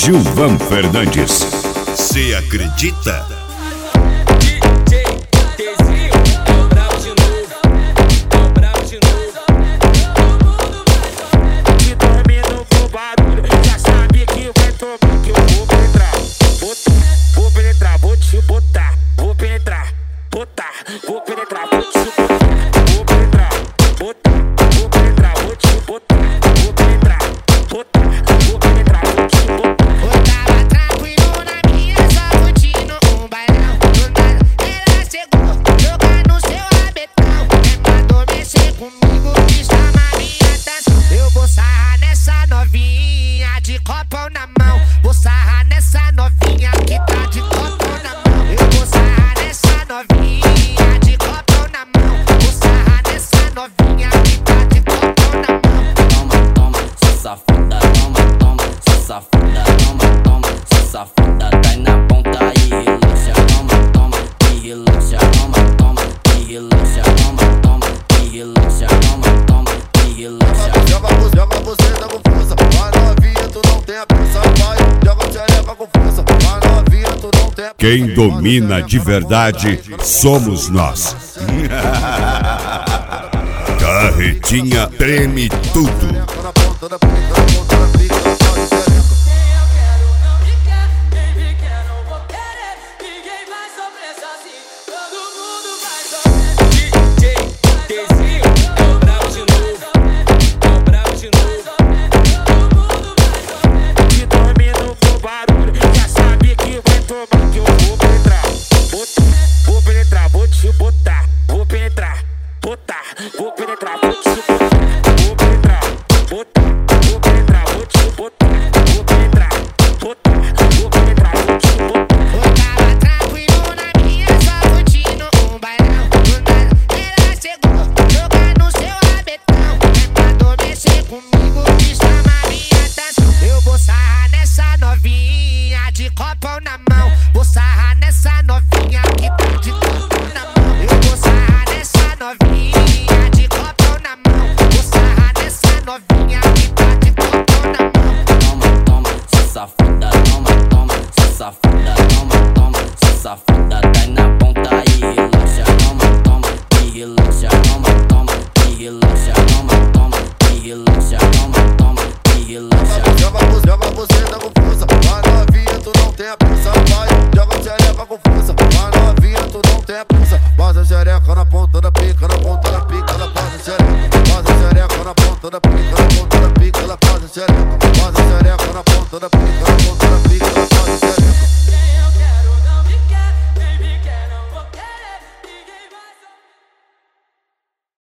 Gilvan Fernandes. Cê acredita? Vou penetrar, vou te botar, vou penetrar, botar, vou penetrar, vou te botar, vou penetrar, botar, vou penetrar, vou te botar. Eu tava tranquilo na minha, só curtindo um bailão. Do nada ela chegou, jogar no seu rabetão. Mandou mexer comigo, quis chamar minha atenção. Eu vou sarrar nessa novinha de copão na mão. Vou sarrar nessa novinha que tá de copão na mão. Eu vou sarrar nessa novinha. Safada, toma, toma, safada, cai na ponta e relaxa, toma, toma, e relaxa, toma, toma, e relaxa, toma, toma, e relaxa, toma, toma, e relaxa. Joga você da confusa, vai novinha, tu não tem a pressa, vai, joga xereca confusa, vai novinha, tu não tem a pressa. Quem domina de verdade somos nós. Carretinha treme tudo. Vou penetrar, botar, vou penetrar, vou te botar, vou penetrar, botar, vou penetrar, vou te botar, vou penetrar, botar, vou penetrar, vou te botar. Eu tava tranquilo na minha, só curtindo um bailão. Do nada ela chegou, jogar no seu rabetão. Mandou mexer comigo, quis chamar minha atenção. Eu vou sarrar nessa novinha de copão na mão. Vou sarrar nessa novinha que tá de copão na mão. Eu vou sarrar nessa novinha de copão na mão. Vou sarrar nessa novinha que tá de copão na mão. Toma, toma, safada, toma, toma, safada, toma, toma, safada, cai na ponta e relaxa, toma, toma, e relaxa, toma, toma, e relaxa, toma, toma, e relaxa, toma, toma, e relaxa. Joga você da confusa, vai novinha, tu não tem a pressa, vai, joga xereca confusa, vai novinha, tu não tem a pressa. Passa xereca na ponta da pica, na ponta da pica, ela passa xereca na ponta da pica, na ponta da pica, ela passa xereca na ponta da pica, na ponta da pica.